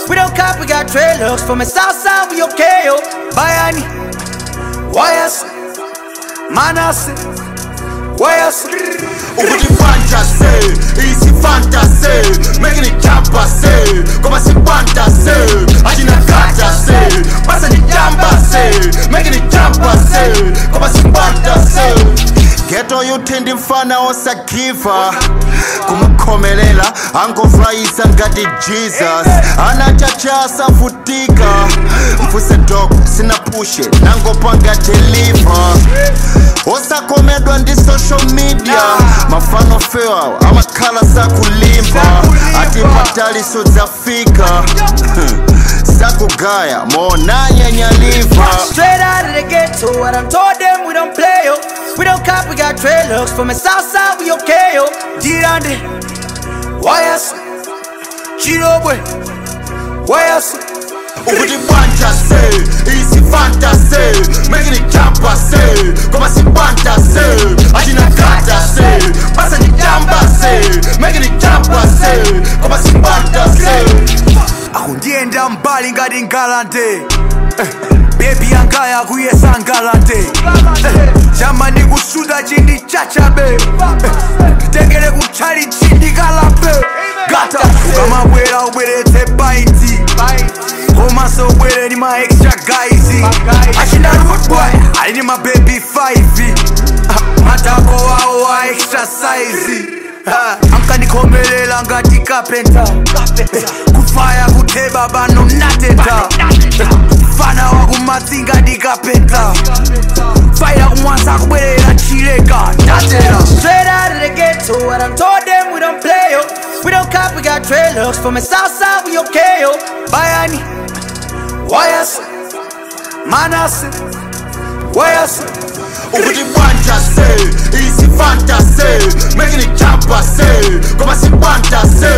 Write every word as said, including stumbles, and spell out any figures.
We don't cop, we got trailers. From the south side, we okay, yo. Bayani, wires, manas, wires. Ukuti fantasy, easy fantasy, making it campasy, como si fantasy, ajina fantasy, pasa ni campasy, making it campasy, como si fantasy. Ghetto yuthindi mfana osagiva kumkhomelela angofrayisa ngati Jesus anachachasa futika mfuse dog sinapushe nangopanga deliver osakomedwa ndi social media mafano fewa amakhala sakulimba ati patali sodzafika sakugaya monanya nyaliva. Straight out of the ghetto, what I'm told them we don't play, yo. We don't cop, we got trailers. From the south side, we okay, yo. Dirande, wires, Chino boy, wires. Ukuti fantasy, easy fantasy, making it campasy, como si fantasy, ajina fantasy, pasa ni campasy, making it campasy, como si fantasy. Akundienda mbali ngati ngalande baby yangaya kuyesa ngalande chama ndikushuta chindi chachabe nditengere kuchali chindi kalabe gata ukamabwera ubweretse painti komanso ubwere ni ma extra guys achina rude boy ali ni ma baby five matako wawo wa extra size ankandikhomelela ngati carpenter kufaya kutheba bano nateta fana wakumatsinga ndi carpenter fire kumwanza kubwerera chileka nateta. Straight out of the ghetto, what I'm told them we don't play, yo. We don't cop, we got trailers. From the south side, we okay, yo. Bayani, wires, manas, wires. Ukuti fantasy, easy fantasy, making it campasy, como si fantasy,